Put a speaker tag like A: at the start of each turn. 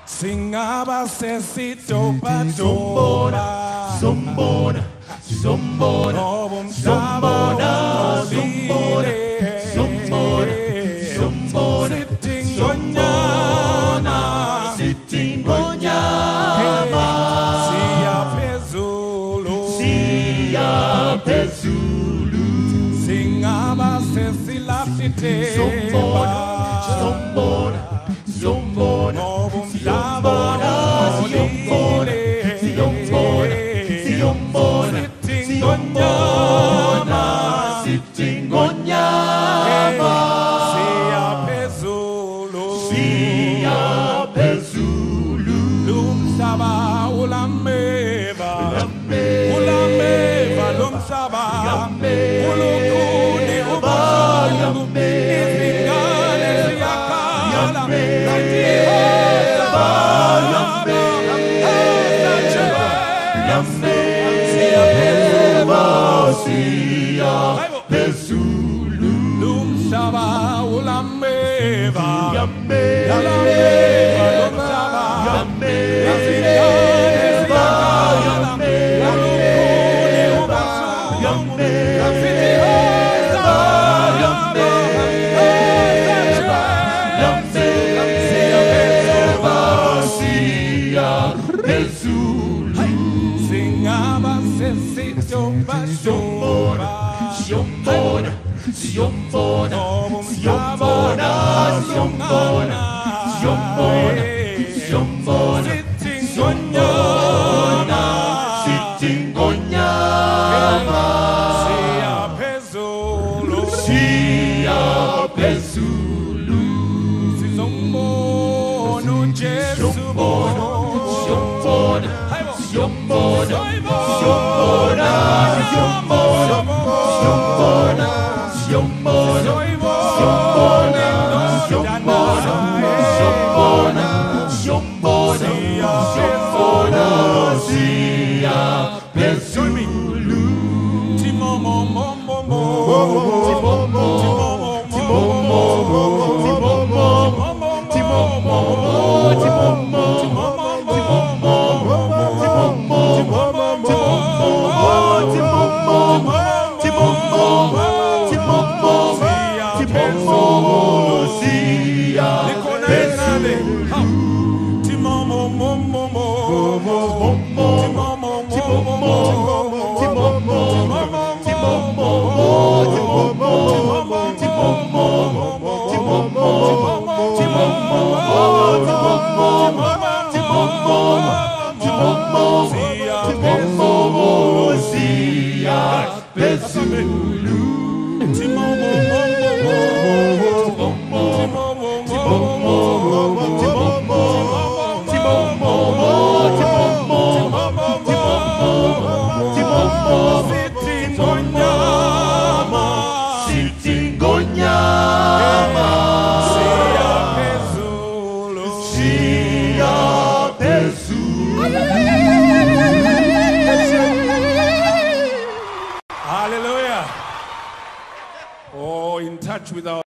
A: Singaba sesitopa toba
B: Zombona, zombona, zombona, zombona, zombona, zombona, sitting onyama,
A: Siya pezulu Singaba sesilapite
B: zombona, zombona, zombona, zombona, zombona, zombona, zombona, sitting onyama,
A: Siya pezulu Lumsaba ulameva Ulameva lumsaba Ulukuni ubalu Izingane siyakala Lumsaba ulameva Singaba sesitopa toba
B: Zombona, zombona, zombona, zombona, zombona, zombona, zombona, sitting onyama,
A: Siya pezulu Sizombona uJesu
B: zombona, zombona, zombona, zombona, zombona, zombona, zombona, zombona, zombona, zombona, siya pezulu, sitting onyama, siya pezulu.
A: Hallelujah. Oh, in touch with our